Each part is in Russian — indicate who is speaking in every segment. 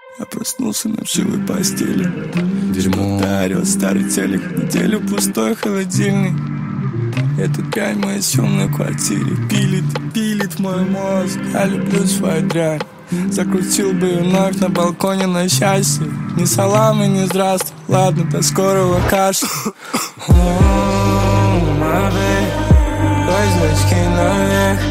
Speaker 1: Я проснулся на вшивой постели.
Speaker 2: Дерьмо.
Speaker 1: Что-то орёт старый телек. Неделю пустой холодильник. Эта дрянь в моей съемной квартире пилит мой мозг. Я люблю свою дрянь. Закрутил бы ее вновь на балконе на счастье. Ни салам и ни здравствуй. Ладно, до скорого кашля. Твой значки наверх.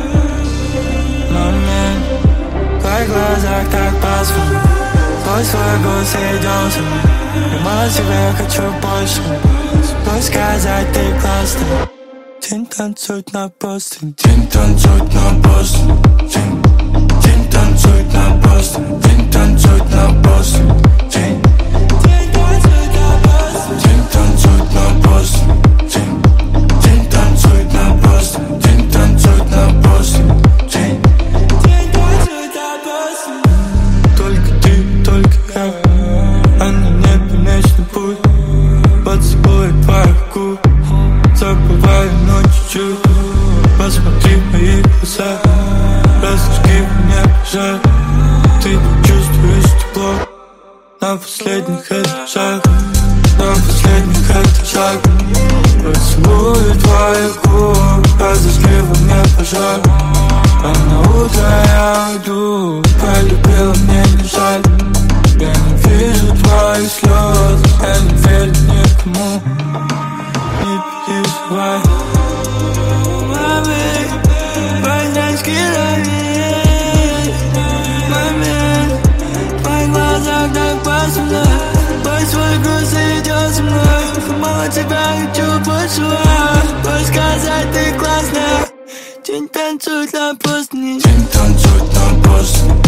Speaker 1: Момент. В твоих глазах так пасмурно. Твой свой голос идём со мной. Мало тебя хочу больше. Пусть сказать ты классный. День танцует на простынь. День танцует на простынь. День танцует на простынь. День танцует на простынь. День танцует на простынь. День танцует на простынь. День танцует на простынь. День танцует на простынь. День танцует на простынь. Только ты, только я, а на небе вечный путь. Поцелуй твоих губ. Забываю, но чуть-чуть. Посмотри в мои глаза. Разожги мне пожар. Ты не чувствуешь тепло. На последних этажах. На последних этажах. Поцелуй твоих губ. Разожги во мне пожар. А на утро я уйду. Полюбила, мне не жаль. Я не вижу твоих слез. Я не верю никому. Не переживай. Маме, поздравки лови. Момент, в твоих глазах так пасмурно. Пусть свой груз идёт со мной. Мало тебя хочу больше. Пусть сказать ты классная. День танцует на простыне. День танцует на простыне.